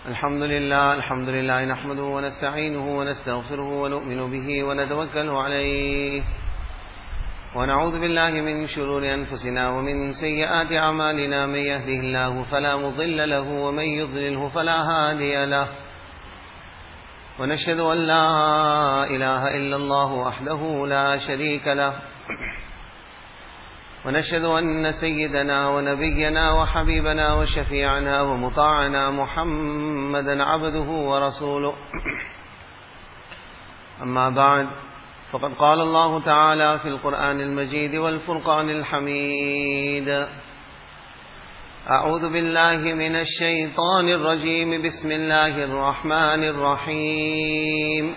الحمد لله نحمده ونستعينه ونستغفره ونؤمن به ونتوكل عليه ونعوذ بالله من شرور أنفسنا ومن سيئات أعمالنا. من يهده الله فلا مضل له ومن يضلله فلا هادي له، ونشهد أن لا إله إلا الله وحده لا شريك له، ونشهد أن سيدنا ونبينا وحبيبنا وشفيعنا ومطاعنا محمدا عبده ورسوله. أما بعد، فقد قال الله تعالى في القرآن المجيد والفرقان الحميد: أعوذ بالله من الشيطان الرجيم. بسم الله الرحمن الرحيم.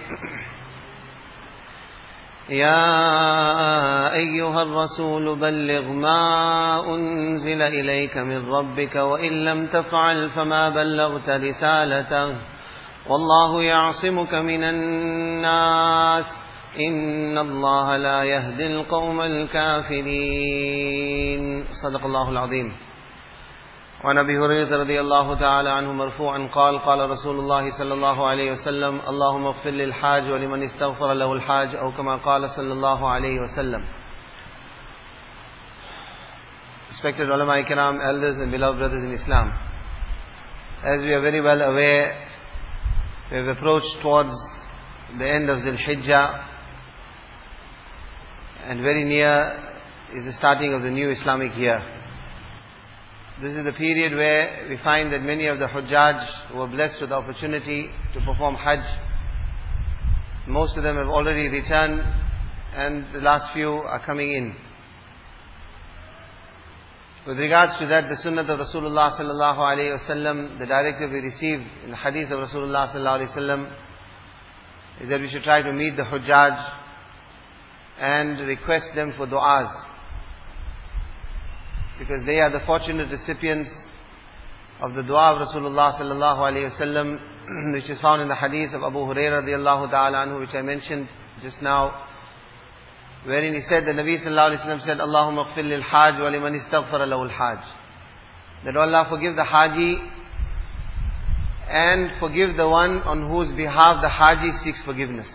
يا أيها الرسول بلغ ما أنزل إليك من ربك وإن لم تفعل فما بلغت رسالته والله يعصمك من الناس إن الله لا يهدي القوم الكافرين. صدق الله العظيم. وعن أبي هريرة رضي الله تعالى عنه مرفوعا قال: قال رسول الله صلى الله عليه وسلم: اللهم اغفر للحاج ولمن استغفر له الحاج، أو كما قال صلى الله عليه وسلم. Respected ulama ikram, elders and beloved brothers in Islam, as we are very well aware, we have approached towards the end of Zul Hijjah, and very near is the starting of the new Islamic year. This is the period where we find that many of the Hujjaj who were blessed with the opportunity to perform Hajj, most of them have already returned, and the last few are coming in. With regards to that, the sunnah of Rasulullah sallallahu alayhi wasallam, the directive we received in the hadith of Rasulullah sallallahu alayhi wasallam, is that we should try to meet the Hujjaj and request them for du'as, because they are the fortunate recipients of the dua of Rasulullah sallallahu alayhi wasallam, which is found in the hadith of Abu Hurairah radiyallahu ta'ala anhu, which I mentioned just now, wherein he said, the Nabi sallallahu alayhi wasallam said, Allahumma ighfir lil hajj wa liman istaghfara lahu al hajj. That Allah forgive the haji and forgive the one on whose behalf the haji seeks forgiveness.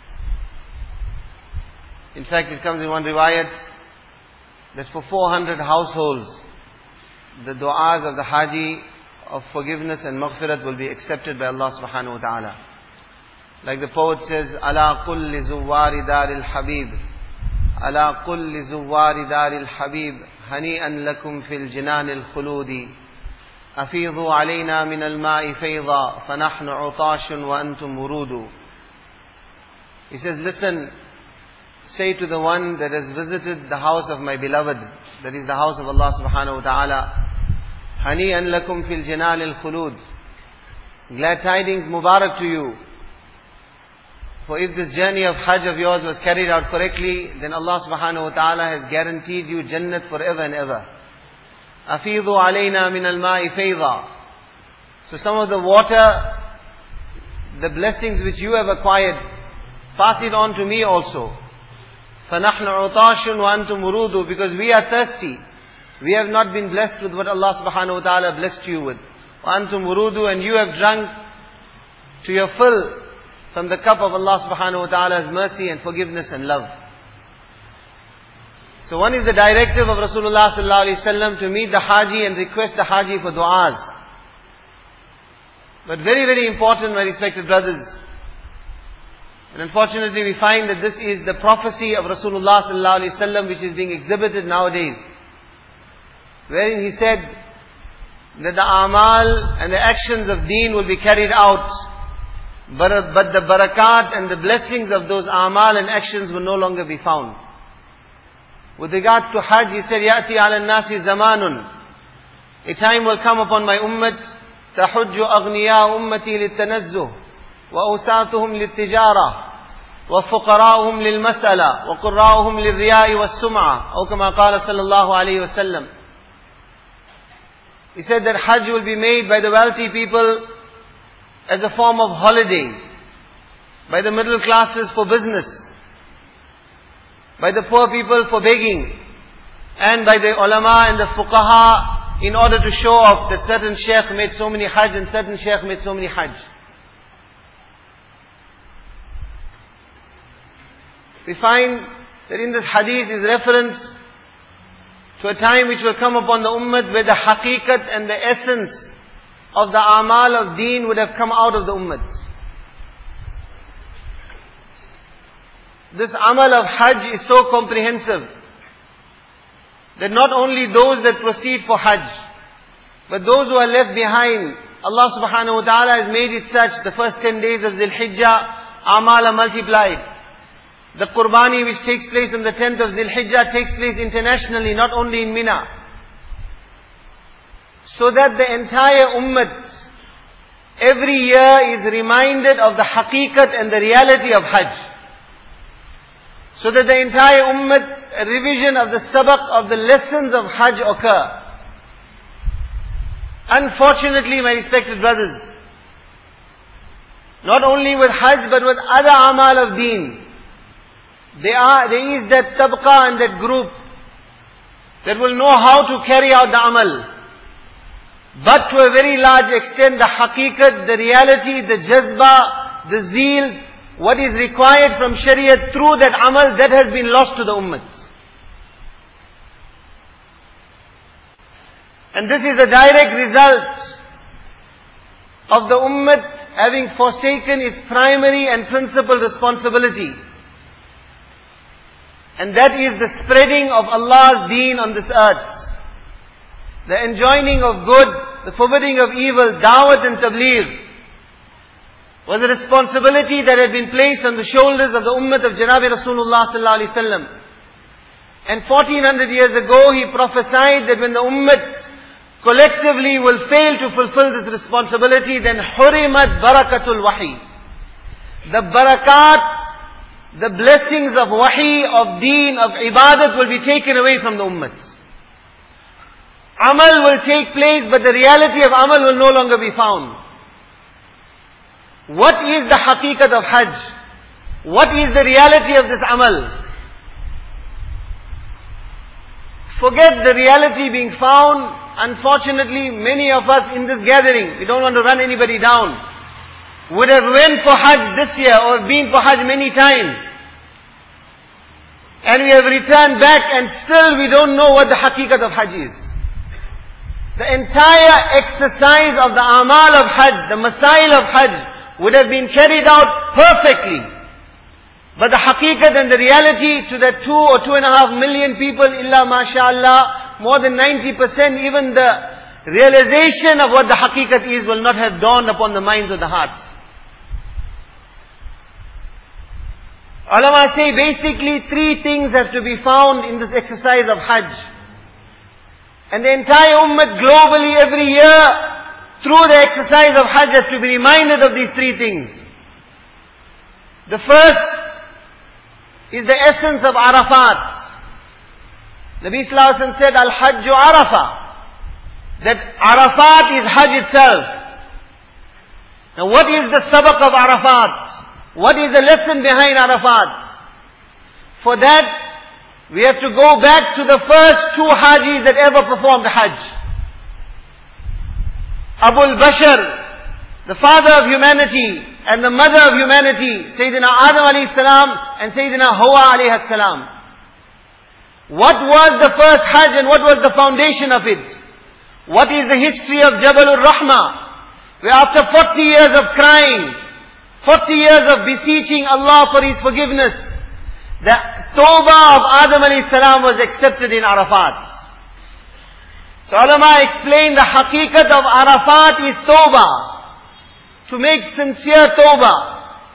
In fact, it comes in one riwayat that for 400 households, the du'as of the haji of forgiveness and maghfirat will be accepted by Allah subhanahu wa ta'ala. Like the poet says, ala kulli zuwari daril habib, ala kulli zuwari daril habib, hani'an lakum fil jinanil khuludi, afidhu alayna min al-ma'i fayda, fanahnu utashun wa antum wurudu. He says, listen, say to the one that has visited the house of my beloved, that is the house of Allah subhanahu wa ta'ala, Hani'an lakum fil jinal al khulud. Glad tidings, Mubarak to you. For if this journey of Hajj of yours was carried out correctly, then Allah subhanahu wa ta'ala has guaranteed you Jannat forever and ever. Afidhu alayna min al-ma'i fayda. So some of the water, the blessings which you have acquired, pass it on to me also. فَنَحْنُ عُطَاشٌ وَأَنْتُمْ وُرُودُ. Because we are thirsty. We have not been blessed with what Allah subhanahu wa ta'ala blessed you with. وَأَنْتُمْ وُرُودُ. And you have drunk to your fill from the cup of Allah subhanahu wa ta'ala's mercy and forgiveness and love. So one is the directive of Rasulullah sallallahu alayhi wasallam to meet the Haji and request the Haji for du'as. But very, very important, my respected brothers. And unfortunately we find that this is the prophecy of Rasulullah sallallahu alaihi wasallam which is being exhibited nowadays, wherein he said that the amal and the actions of deen will be carried out, but the barakat and the blessings of those amal and actions will no longer be found. With regards to Hajj, he said, يَأْتِي عَلَى النَّاسِ زَمَانٌ. A time will come upon my ummah, تَحُجُّ أَغْنِيَاءُ أُمَّتِي لِلتَّنَزُّهِ وأوساتهم للتجارة وفقراؤهم للمسألة وقراؤهم للرياء والسمعة أو كما قال صلى الله عليه وسلم. He said that Hajj will be made by the wealthy people as a form of holiday, by the middle classes for business, by the poor people for begging, and by the ulama and the fuqaha in order to show off that certain sheikh made so many hajj and certain sheikh made so many hajj. We find that in this hadith is reference to a time which will come upon the ummah where the haqiqat and the essence of the amal of deen would have come out of the ummah. This amal of hajj is so comprehensive that not only those that proceed for hajj, but those who are left behind, Allah subhanahu wa ta'ala has made it such, the first 10 days of Zil Hijjah, amal are multiplied. The Qurbani which takes place on the 10th of Zil Hijjah takes place internationally, not only in Mina. So that the entire ummah every year is reminded of the haqiqat and the reality of hajj. So that the entire ummah, a revision of the sabaq, of the lessons of hajj occur. Unfortunately, my respected brothers, not only with hajj but with other amal of deen, there is that tabqa and that group that will know how to carry out the amal. But to a very large extent, the haqiqat, the reality, the jazba, the zeal, what is required from Shariat through that amal, that has been lost to the ummah. And this is a direct result of the ummah having forsaken its primary and principal responsibility. And that is the spreading of Allah's deen on this earth. The enjoining of good, the forbidding of evil, da'wat and tabligh, was a responsibility that had been placed on the shoulders of the ummah of Janabi Rasulullah sallallahu alaihi wasallam. And 1400 years ago, he prophesied that when the ummah collectively will fail to fulfill this responsibility, then hurimat barakatul wahi. The barakat, the blessings of wahi, of deen, of ibadat will be taken away from the ummah. Amal will take place, but the reality of amal will no longer be found. What is the haqiqat of hajj? What is the reality of this amal? Forget the reality being found. Unfortunately, many of us in this gathering, we don't want to run anybody down, would have went for hajj this year or been for hajj many times. And we have returned back and still we don't know what the haqiqat of hajj is. The entire exercise of the amal of hajj, the masail of hajj, would have been carried out perfectly. But the haqiqat and the reality to the 2 or 2.5 million people, illa mashallah, more than 90%, even the realization of what the haqiqat is will not have dawned upon the minds of the hearts. Ulama say basically 3 things have to be found in this exercise of hajj. And the entire ummah globally every year, through the exercise of hajj, has to be reminded of these 3 things. The first is the essence of Arafat. Nabi Sallallahu Alaihi Wasallam said, Al-Hajju Arafah. That Arafat is hajj itself. Now what is the sabaq of Arafat? What is the lesson behind Arafat? For that, we have to go back to the first 2 hajis that ever performed hajj. Abul Bashar, the father of humanity and the mother of humanity, Sayyidina Adam alayhi salam and Sayyidina Hawa alayhi salam. What was the first hajj and what was the foundation of it? What is the history of Jabal al-Rahmah? Where after 40 years of crying, 40 years of beseeching Allah for His forgiveness, the tawbah of Adam alayhi salam was accepted in Arafat. So ulama explain the haqiqat of Arafat is tawbah. To make sincere tawbah.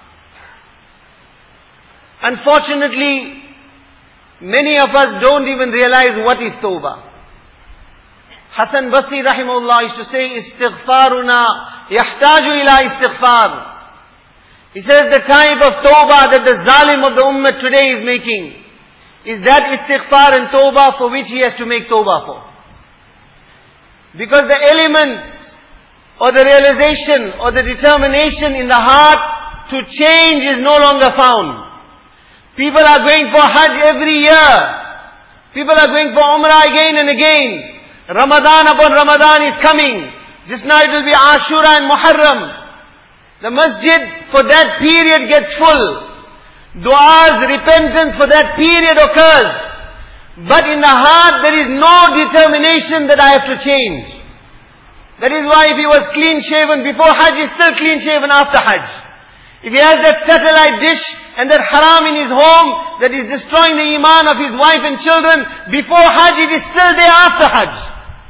Unfortunately, many of us don't even realize what is tawbah. Hasan Basri rahimahullah used to say, istighfaruna yahtaju ila istighfar. He says the type of tawbah that the zalim of the ummah today is making is that istighfar and tawbah for which he has to make tawbah for. Because the element or the realization or the determination in the heart to change is no longer found. People are going for hajj every year. People are going for umrah again and again. Ramadan upon Ramadan is coming. Just now it will be Ashura and Muharram. The masjid for that period gets full. Du'as, repentance for that period occurs. But in the heart there is no determination that I have to change. That is why if he was clean shaven before Hajj, he is still clean shaven after Hajj. If he has that satellite dish and that haram in his home that is destroying the iman of his wife and children, before Hajj it is still there after Hajj.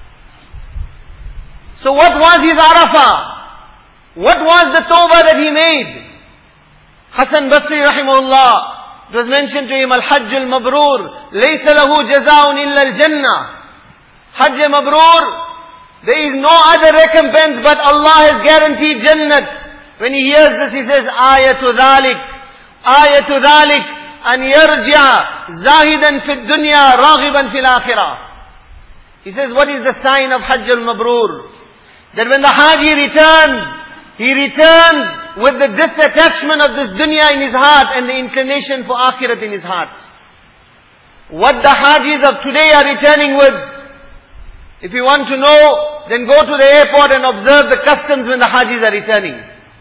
So what was his Arafah? What was the tawbah that he made? Hasan Basri rahimahullah, it was mentioned to him, Al-Hajj al-Mabrur, laysa lahu jazaun illa al-Jannah. Hajj mabrur, there is no other recompense but Allah has guaranteed Jannat. When he hears this, he says, Ayatu dhalik, an yarji'a, zahidan fi dunya, raghiban fil akhirah. He says, what is the sign of Hajj al-Mabrur? That when the Haji returns, he returns with the disattachment of this dunya in his heart and the inclination for akhirat in his heart. What the Hajis of today are returning with, if you want to know, then go to the airport and observe the customs when the Hajis are returning.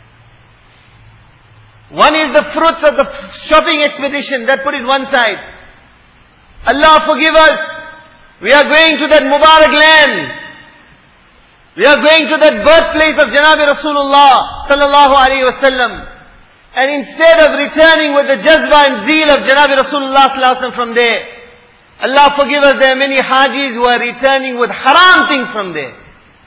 One is the fruits of the shopping expedition, that put it one side. Allah forgive us. We are going to that Mubarak land. We are going to that birthplace of Janabi Rasulullah sallallahu alayhi wasallam. And instead of returning with the jazba and zeal of Janabi Rasulullah sallallahu alayhi wasallam from there, Allah forgive us, there are many Hajis who are returning with haram things from there.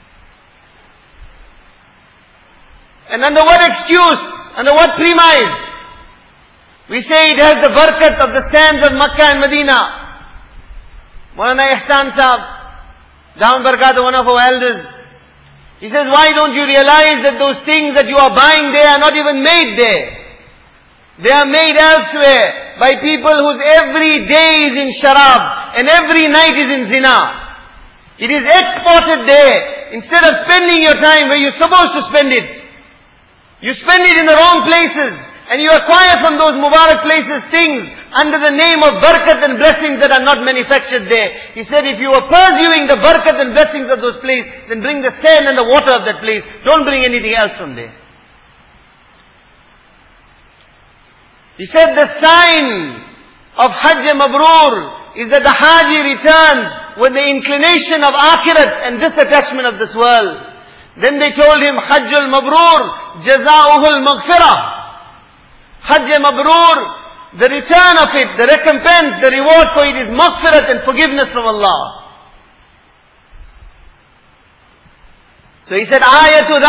And under what excuse? Under what premise? We say it has the barakat of the sands of Makkah and Medina. Maulana Ihsan Sahab, Daman Barakatuh, one of our elders, he says, why don't you realize that those things that you are buying there are not even made there? They are made elsewhere by people whose every day is in sharab and every night is in zina. It is exported there. Instead of spending your time where you're supposed to spend it, you spend it in the wrong places and you acquire from those Mubarak places things under the name of barakat and blessings that are not manufactured there. He said, if you are pursuing the barakat and blessings of those places, then bring the sand and the water of that place. Don't bring anything else from there. He said the sign of Hajj Mabrur is that the Haji returns with the inclination of akhirat and disattachment of this world. Then they told him, Hajjul Mabrur, Jaza'uhul Maghfirah. Hajj Mabrur, the return of it, the recompense, the reward for it is maghfirat and forgiveness from Allah. So he said, Ayatu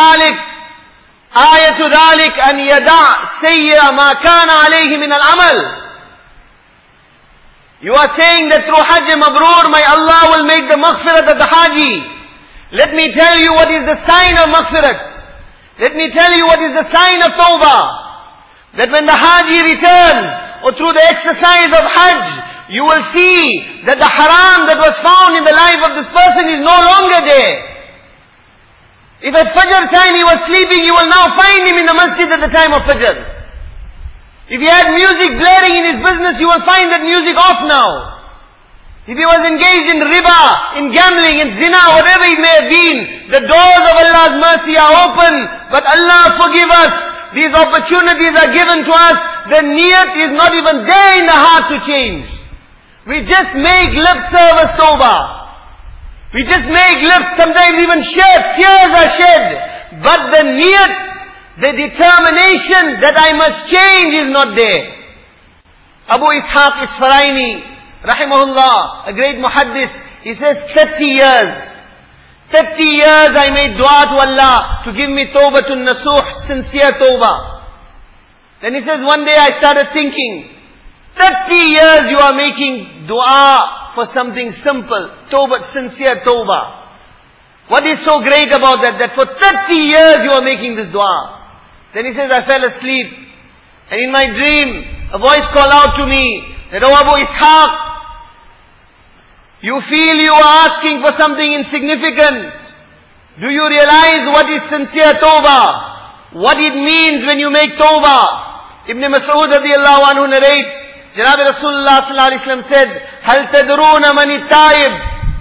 dhalik an yada' sayya ma kana alayhi min al-amal. You are saying that through Hajj Mabrur, my Allah will make the maghfirat of the Haji. Let me tell you what is the sign of maghfirat. Let me tell you what is the sign of tawbah. That when the Haji returns, or through the exercise of Hajj, you will see that the haram that was found in the life of this person is no longer there. If at Fajr time he was sleeping, you will now find him in the masjid at the time of Fajr. If he had music blaring in his business, you will find that music off now. If he was engaged in riba, in gambling, in zina, whatever it may have been, the doors of Allah's mercy are open. But Allah forgive us. These opportunities are given to us. The niyat is not even there in the heart to change. We just make lip service tawbah. We just make lips, sometimes even shed, tears are shed. But the niyat, the determination that I must change is not there. Abu Ishaq Isfaraini, rahimahullah, a great muhaddis, he says 30 years. 30 years I made dua to Allah to give me tawbatun nasuh, sincere tawbah. Then he says, one day I started thinking, 30 years you are making dua for something simple, tawbah, sincere tawbah. What is so great about that? That for 30 years you are making this dua. Then he says, I fell asleep. And in my dream, a voice called out to me, that, oh Abu Ishaq, you feel you are asking for something insignificant. Do you realize what is sincere tawbah? What it means when you make tawbah? Ibn Mas'ud radiyallahu anhu narrates, Janabi Rasulullah sallallahu alayhi wa sallam said, Hal tadruna mani taib?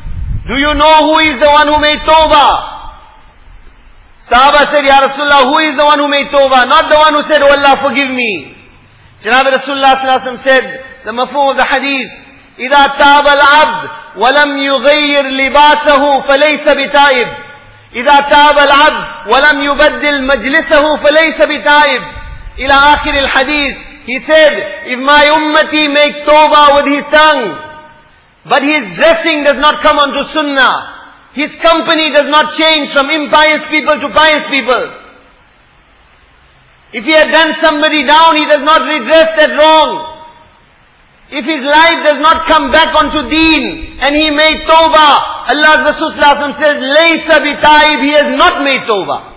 Do you know who is the one who made tawbah? Sahaba said, Ya Rasulullah, who is the one who made tawbah? Not the one who said, Oh Allah, forgive me. Janab Rasulullah sallallahu alaihi wasallam said, the mafhum of the hadith, إِذَا تَابَ الْعَبْدُ وَلَمْ يُغَيِّرْ لِبَاسَهُ فَلَيْسَ بِتَائِبٍ إِذَا تَابَ الْعَبْدُ وَلَمْ يُبَدِّلْ مَجْلِسَهُ فَلَيْسَ بِتَائِبٍ إلى آخر الحديث. He said, if my ummati makes tawbah with his tongue, but his dressing does not come onto sunnah, his company does not change from impious people to pious people. If he had done somebody down, he does not redress that wrong. If his life does not come back onto deen, and he made tawbah, Allah's Rasul sallallahu alaihi wasallam says, Laysa bitaib, he has not made tawbah.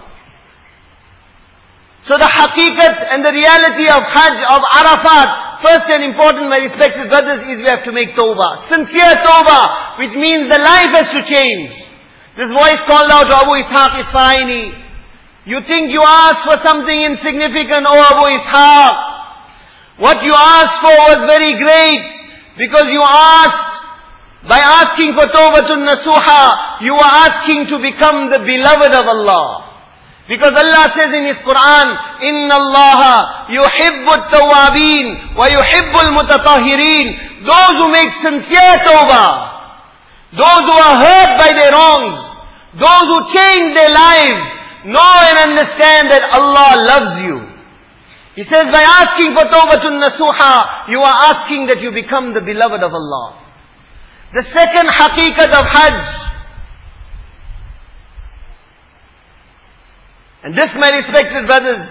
So the haqiqat and the reality of Hajj, of Arafat, first and important, my respected brothers, is we have to make tawbah. Sincere tawbah, which means the life has to change. This voice called out to Abu Ishaq Isfaraini. You think you asked for something insignificant, oh Abu Ishaq. What you asked for was very great, because you asked, by asking for tawbatun nasuha, you were asking to become the beloved of Allah. Because Allah says in His Quran, Inna Allah yuhibbu at-tawwabin wa yuhibbu al-mutatahhirin. Those who make sincere tawbah, those who are hurt by their wrongs, those who change their lives, know and understand that Allah loves you. He says, by asking for tawbatun nasuha, you are asking that you become the beloved of Allah. The second haqiqat of Hajj, and this, my respected brothers,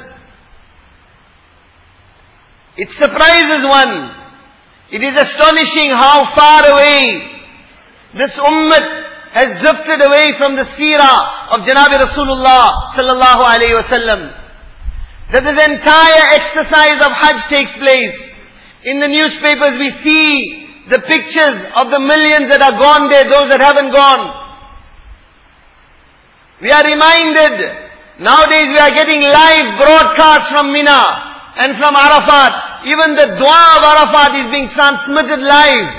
it surprises one. It is astonishing how far away this ummah has drifted away from the seerah of Janabi Rasulullah sallallahu alayhi wasallam. That this entire exercise of Hajj takes place. In the newspapers we see the pictures of the millions that are gone there, those that haven't gone. We are reminded, nowadays we are getting live broadcasts from Mina and from Arafat. Even the dua of Arafat is being transmitted live.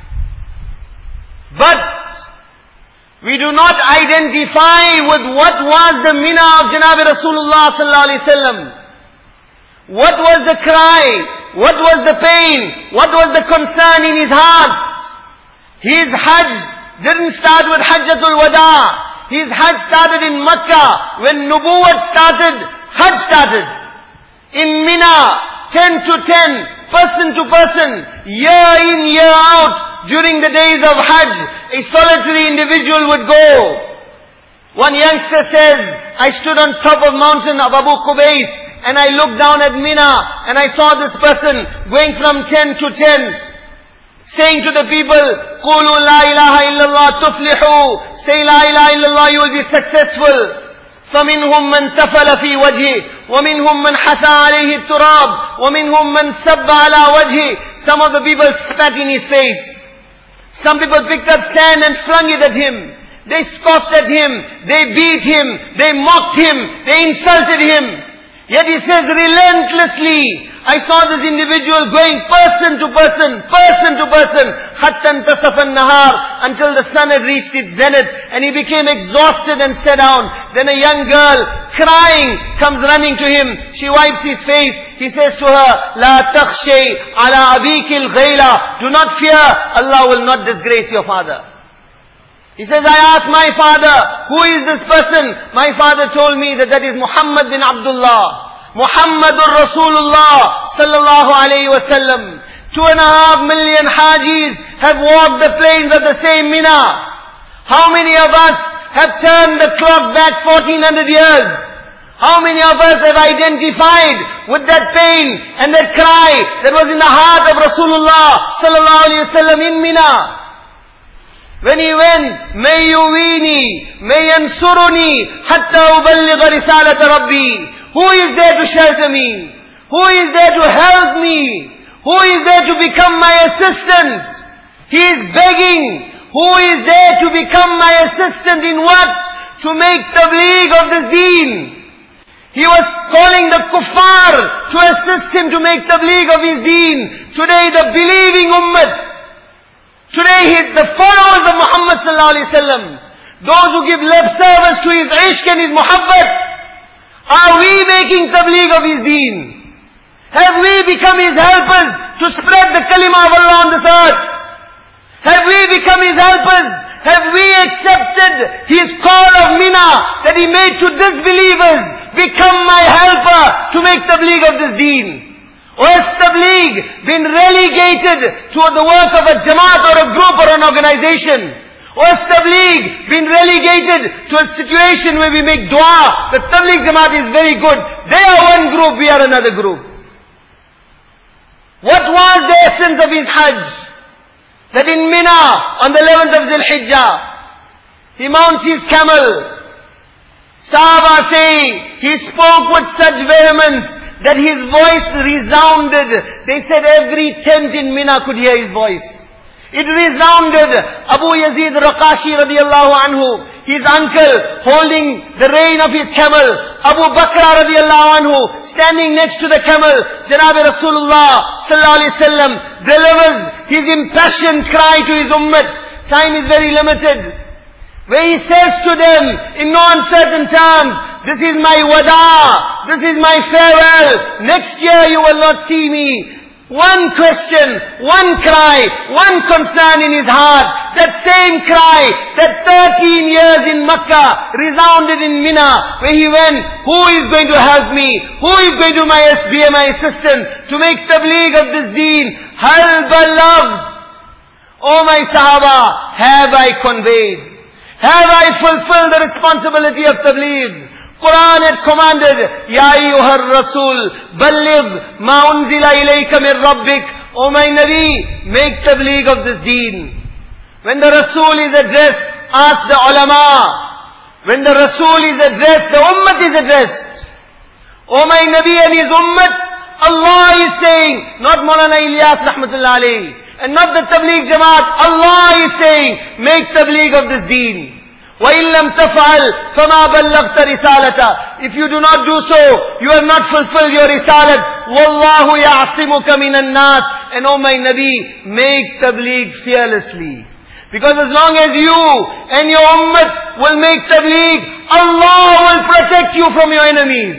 But we do not identify with what was the Mina of Janabi Rasulullah sallallahu alaihi wasallam. What was the cry? What was the pain? What was the concern in his heart? His Hajj didn't start with Hajjatul Wada. His Hajj started in Makkah. When Nubuwwat started, Hajj started. In Mina, 10 to 10, person to person, year in, year out, during the days of Hajj, a solitary individual would go. One youngster says, I stood on top of mountain of Abu Qubais, and I looked down at Mina, and I saw this person going from 10 to 10, saying to the people, Qulu la ilaha illallah tuflihu, say la ilaha illallah, you will be successful. فَمِنْهُمْ مَنْ تَفَلَ فِي وَجْهِ وَمِنْهُمْ مَنْ حَثَى عَلَيْهِ التُّرَابِ وَمِنْهُمْ مَنْ سَبَّ عَلَى وَجْهِ. Some of the people spat in his face. Some people picked up sand and flung it at him. They scoffed at him. They beat him. They mocked him. They insulted him. Yet he says relentlessly, I saw this individual going person to person, حَتَّى انْتَصَفَ النَّهَارِ, until the sun had reached its zenith, and he became exhausted and sat down. Then a young girl, crying, comes running to him. She wipes his face. He says to her, لَا تَخْشَيْ عَلَىٰ أَبِيكِ الْغَيْلَةِ, do not fear, Allah will not disgrace your father. He says, I asked my father, who is this person? My father told me that is Muhammad bin Abdullah. Muhammadur Rasulullah sallallahu alayhi wa sallam. 2.5 million Hajis have walked the plains of the same Mina. How many of us have turned the clock back 1400 years? How many of us have identified with that pain and that cry that was in the heart of Rasulullah sallallahu alayhi wa sallam in Mina? When he went, may yuwini, may yansuruni, hatta uballigha risalat Rabbi. Who is there to shelter me? Who is there to help me? Who is there to become my assistant? He is begging. Who is there to become my assistant in what? To make tabligh of this deen. He was calling the kuffar to assist him to make tabligh of his deen. Today the believing ummah, Today the followers of Muhammad sallallahu alaihi wasallam, those who give lip service to his ishq and his muhabbat, are we making tabligh of his deen? Have we become his helpers to spread the kalima of Allah on this earth? Have we become his helpers? Have we accepted his call of Mina that he made to disbelievers? Become my helper to make tabligh of this deen. Or has tabligh been relegated to the work of a jamaat or a group or an organization? Or has tabligh been relegated to a situation where we make dua? The tabligh jamaat is very good. They are one group, we are another group. What was the essence of his hajj? That in Mina, on the 11th of Dhul Hijjah, he mounts his camel. Sahaba say, he spoke with such vehemence that his voice resounded. They said every tent in Mina could hear his voice. It resounded. Abu Yazid Raqashi radiallahu anhu, his uncle, holding the rein of his camel. Abu Bakr radiallahu anhu, standing next to the camel. Janabi Rasulullah sallallahu alaihi wasallam delivers his impassioned cry to his ummah. Time is very limited. Where he says to them in no uncertain terms, this is my wada, this is my farewell. Next year you will not see me. One question, one cry, one concern in his heart. That same cry that 13 years in Makkah resounded in Mina, where he went, who is going to help me? Who is going to be my assistant to make tabligh of this deen? Hal beloved, O my Sahaba, have I conveyed? Have I fulfilled the responsibility of tabligh? Quran had commanded, Ya ayyuhar Rasul, balligh ma unzila ilayka min Rabbik. O my Nabi, make tabligh of this deen. When the Rasul is addressed, ask the ulama. When the Rasul is addressed, the ummah is addressed. O my Nabi and his ummah, Allah is saying, not Maulana Ilyas rahmatullah alayhi, and not the tabligh jamaat. Allah is saying, make tabligh of this deen. وَإِن لَمْ تَفْعَلْ فَمَا بَلَّغْتَ رِسَالَةً. If you do not do so, you have not fulfilled your risalat. وَاللَّهُ يَعْصِمُكَ مِنَ النَّاسِ. And O my Nabi, make tabligh fearlessly. Because as long as you and your ummah will make tabligh, Allah will protect you from your enemies.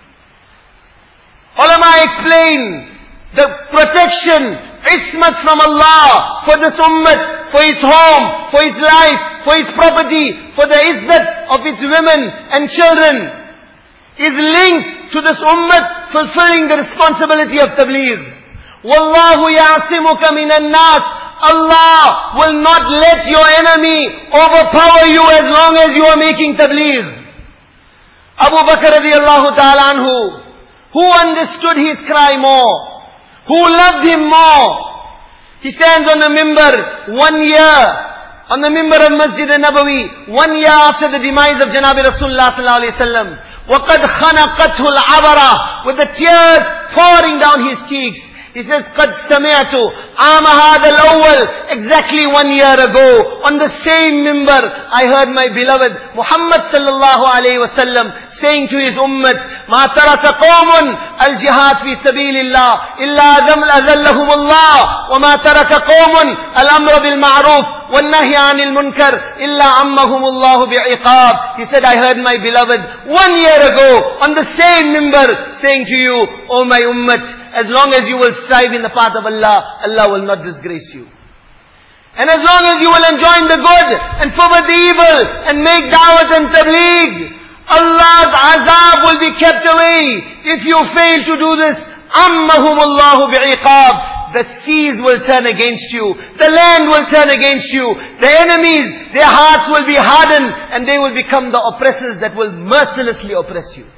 Ulama explain the protection, ismat from Allah for this ummah, for its home, for its life, for its property, for the izzat of its women and children, is linked to this ummah fulfilling the responsibility of tabligh. Wallahu ya'asimuka minan nas. Allah will not let your enemy overpower you as long as you are making tabligh. Abu Bakr radiallahu ta'ala anhu, who understood his cry more, who loved him more, he stands on the mimbar 1 year, on the mimbar of Masjid al-Nabawi, 1 year after the demise of Janabi Rasulullah sallallahu alayhi wa sallam. وَقَدْ خَنَقَتْهُ الْعَبَرَةِ, with the tears pouring down his cheeks. He says, قَدْ سَمِعْتُ عَامَ هَذَا الْأَوَّلِ, exactly 1 year ago, on the same mimbar, I heard my beloved Muhammad sallallahu alayhi wa sallam saying to his ummah, مَا تَرَكَ قَوْمٌ الْجِهَادِ فِي سَبِيلِ اللَّهِ إِلَّا أَذَلَّهُمُ اللَّهُ وَمَا تَرَكَ قَوْمٌ الْأَمْرَ بِالْمَعْرُوفِ وَالنَّهْيَ عَنِ الْمُنْكَرِ إِلَّا عَمَّهُمُ اللَّهُ بِعِقَابٍ. He said, I heard my beloved 1 year ago on the same mimbar saying to you, O my ummah, as long as you will strive in the path of Allah, Allah will not disgrace you. And as long as you will enjoin the good and forbid the evil and make da'wat and tabligh, Allah's azab will be kept away. If you fail to do this, عَمَّهُمُ اللَّهُ بِعِقَابٍ. The seas will turn against you. The land will turn against you. The enemies, their hearts will be hardened and they will become the oppressors that will mercilessly oppress you.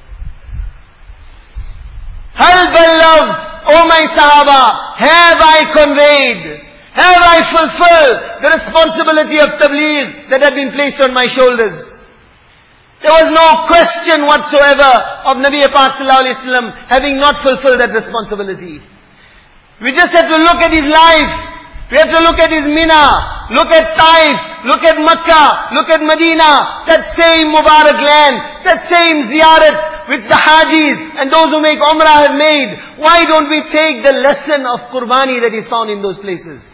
Hal beloved, O my Sahaba, have I conveyed, have I fulfilled the responsibility of tabligh that had been placed on my shoulders? There was no question whatsoever of Nabi Pak sallallahu alayhi wa sallam having not fulfilled that responsibility. We just have to look at his life. We have to look at his Mina, look at Taif, look at Makkah, look at Medina, that same Mubarak land, that same ziyarat which the Hajis and those who make Umrah have made. Why don't we take the lesson of Qurbani that is found in those places?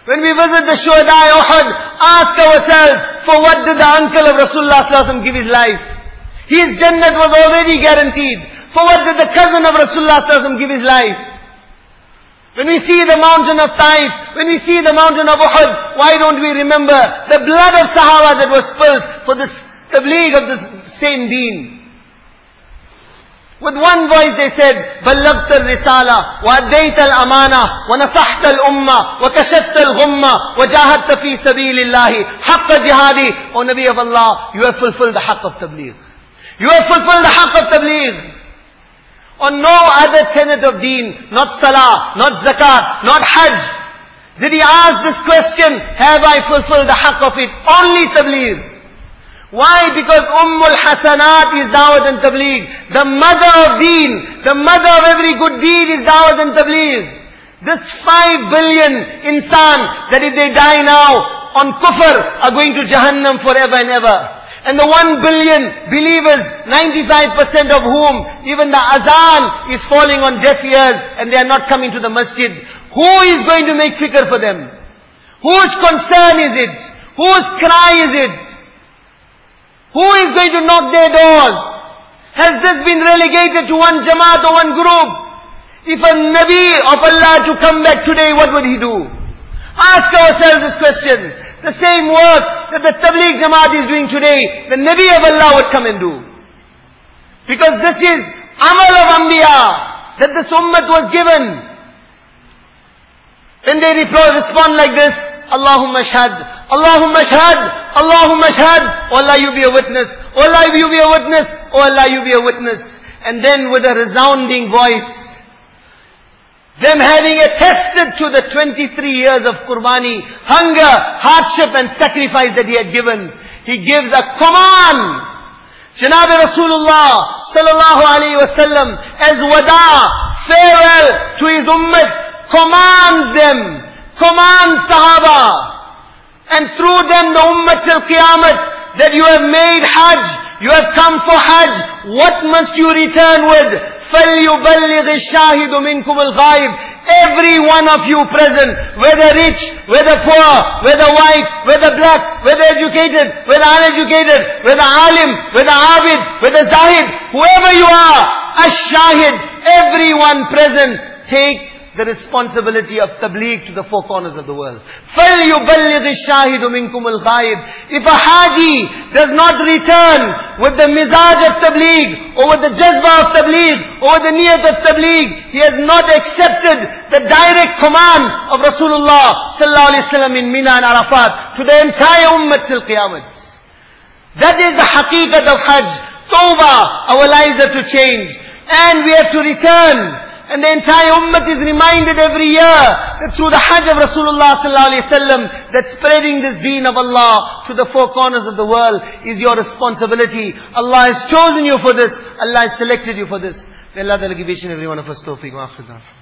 When we visit the Shuhada Uhud, ask ourselves, for what did the uncle of Rasulullah sallallahu alaihi wasallam give his life? His Jannat was already guaranteed. For what did the cousin of Rasulullah sallallahu alaihi wasallam give his life? When we see the mountain of Taif, when we see the mountain of Uhud, why don't we remember the blood of Sahaba that was spilled for the tabligh of the same deen? With one voice they said, بَلَّغْتَ الرِّسَالَةِ وَأَدَّيْتَ الْأَمَانَةِ وَنَصَحْتَ الْأُمَّةِ وَكَشَفْتَ الْغُمَّةِ وَجَاهَدْتَ فِي سَبِيلِ اللَّهِ حَقَّ جِهَادِ. O Nabi of Allah, you have fulfilled the haqq of tabligh. You have fulfilled the haqq of tabligh. On no other tenet of deen, not salah, not zakat, not hajj, did he ask this question, have I fulfilled the haqq of it? Only tabligh. Why? Because Ummul Hasanat is Dawat and Tabligh. The mother of deen, the mother of every good deed is Dawat and Tabligh. This 5 billion insan that if they die now on kufr are going to Jahannam forever and ever. And the 1 billion believers, 95% of whom even the azan is falling on deaf ears and they are not coming to the masjid. Who is going to make fikr for them? Whose concern is it? Whose cry is it? Who is going to knock their doors? Has this been relegated to one Jamaat or one group? If a Nabi of Allah to come back today, what would he do? Ask ourselves this question. The same work that the Tabligh Jamaat is doing today, the Nabi of Allah would come and do. Because this is amal of Anbiya, that this ummah was given. When they respond like this, Allahumma shahad, Allahumma shahad, Allahumma shahad. Oh Allah, you be a witness. Oh Allah, you be a witness. Oh Allah, you be a witness. And then with a resounding voice, them having attested to the 23 years of Qurbani, hunger, hardship and sacrifice that he had given, he gives a command. Janab Rasulullah sallallahu alayhi wa sallam, as wada, farewell to his ummah, commands them, commands Sahaba, and through them the ummah till Qiyamah, that you have made Hajj, you have come for Hajj, what must you return with? فَلْيُبَلِّغِ الشَّاهِدُ مِنْكُمُ الْغَائِبِ. Every one of you present, whether rich, whether poor, whether white, whether black, whether educated, whether uneducated, whether alim, whether abid, whether zahid, whoever you are, ash-shahid, everyone present, take the responsibility of tabligh to the four corners of the world. فَلْيُبَلِّغِ الشَّاهِدُ مِنْكُمُ الْغَائِبِ. If a haji does not return with the mizaj of tabligh, or with the jazba of tabligh, or with the niyat of tabligh, he has not accepted the direct command of Rasulullah sallallahu alaihi wasallam in Mina and Arafat to the entire ummah till Qiyamah. That is the haqiqat of Hajj. Tawbah, our lives have to change. And we have to return. And the entire ummah is reminded every year that through the Hajj of Rasulullah sallallahu alaihi wasallam, that spreading this deen of Allah to the four corners of the world is your responsibility. Allah has chosen you for this. Allah has selected you for this. May Allah give each and every one of us tawfiq wa akhir.